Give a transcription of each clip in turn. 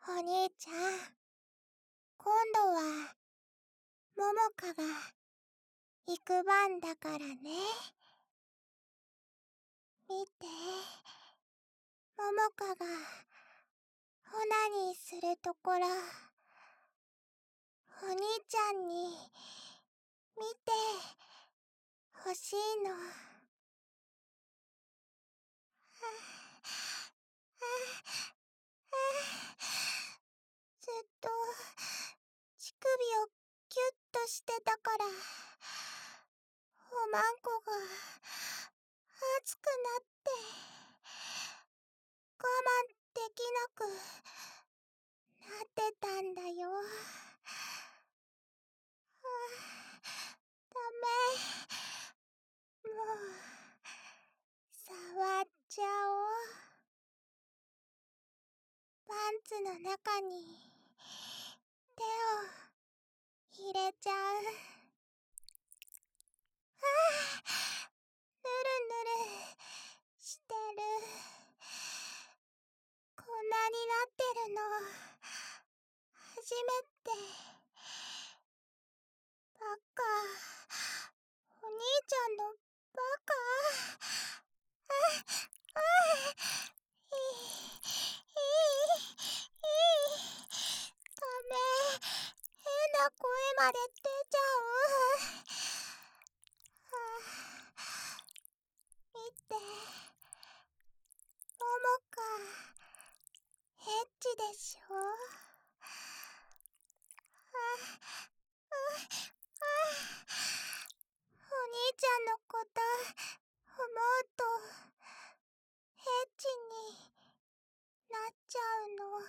お兄ちゃん、今度はももかが行く番だからね。見て、ももかがオナニーするところ、お兄ちゃんに見てほしいの。ずっと乳首をキュッとしてたから、おまんこが熱くなって我慢できなくなってたんだよ。ダメ。もう触っちゃおう。パンツの中に手を入れちゃう。ぬるぬるしてる。こんなになってるの初めて。バカ。お兄ちゃんのバカ。ダメ。変な声まで出ちゃう。見て。ももか、エッチでしょ。お兄ちゃんのこと思うとエッチになっちゃうの。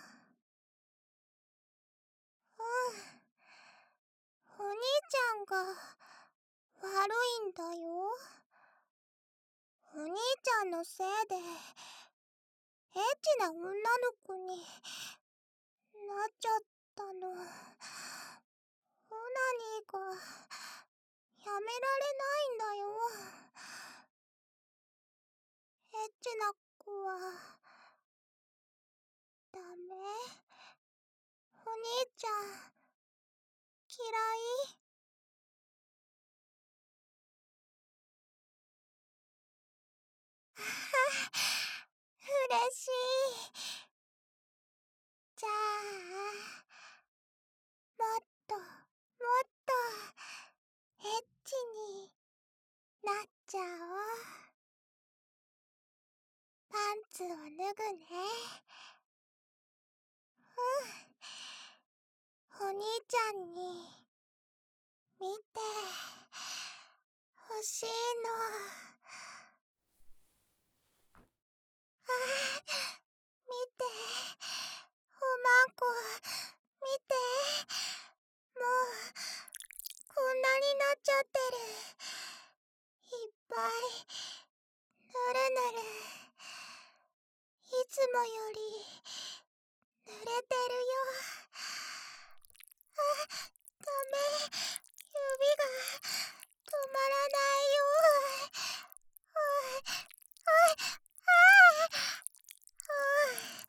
お兄ちゃんが悪いんだよ。お兄ちゃんのせいでエッチな女の子になっちゃったの。オナニーがやめられないんだよ。エッチな子はダメ。お兄ちゃん嫌い。嬉しい。じゃあもっともっとエッチになっちゃおう。パンツを脱ぐね。お兄ちゃんに見てほしいの。見て、おまんこ見て。もうこんなになっちゃってる。いっぱいぬるぬる。いつもより濡れてるよ。ダメ。指が止まらないよ。おいおい、ああ。